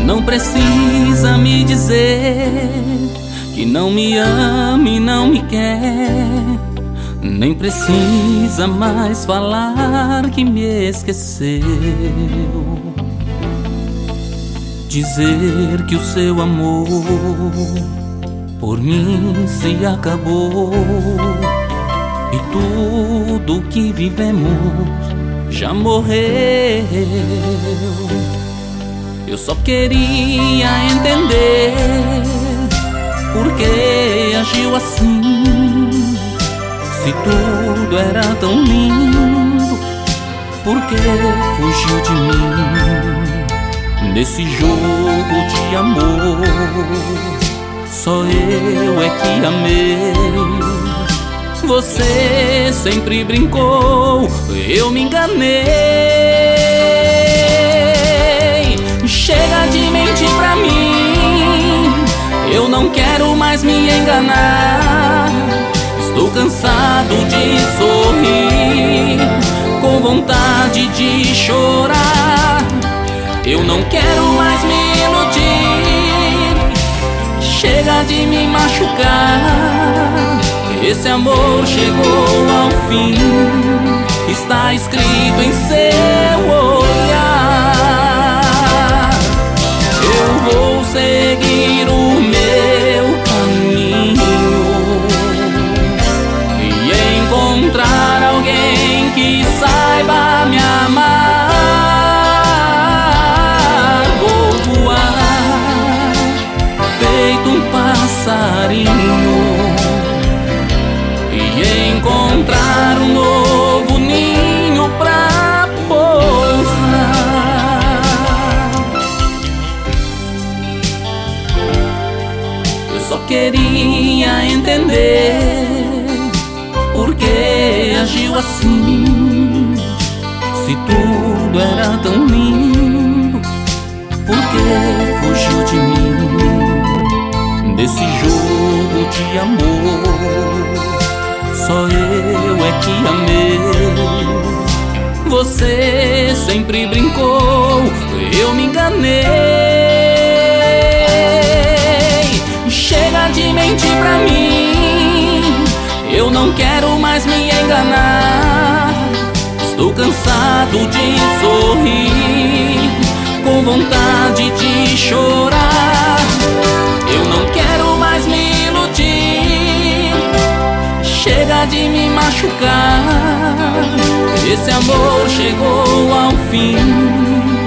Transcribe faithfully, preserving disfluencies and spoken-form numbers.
Não precisa me dizer que não me ama e não me quer. Nem precisa mais falar que me esqueceu. Dizer que o seu amor por mim se acabou e tudo que vivemos já morreu. Eu só queria entender por que agiu assim. Se tudo era tão lindo, por que fugiu de mim? Nesse jogo de amor, só eu é que amei. Você sempre brincou, eu me enganei. Chega de mentir pra mim, eu não quero mais me enganar. Estou cansado de sorrir, com vontade de chorar. Eu não quero mais me iludir. Chega de me machucar. Esse amor chegou ao fim, está escrito em seu olhar. Eu vou seguir o meu caminho e encontrar alguém que saiba me amar. Vou voar feito um passarinho e encontrar um novo ninho pra pousar. Eu só queria entender por que agiu assim. Se tudo era tão lindo, por que fugiu de mim? Desse jogo de amor, só eu é que amei. Você sempre brincou, eu me enganei. Chega de mentir pra mim, eu não quero mais me enganar. Estou cansado de sorrir, com vontade de chorar. Eu não quero mais me iludir. Chega de me machucar. Esse amor chegou ao fim,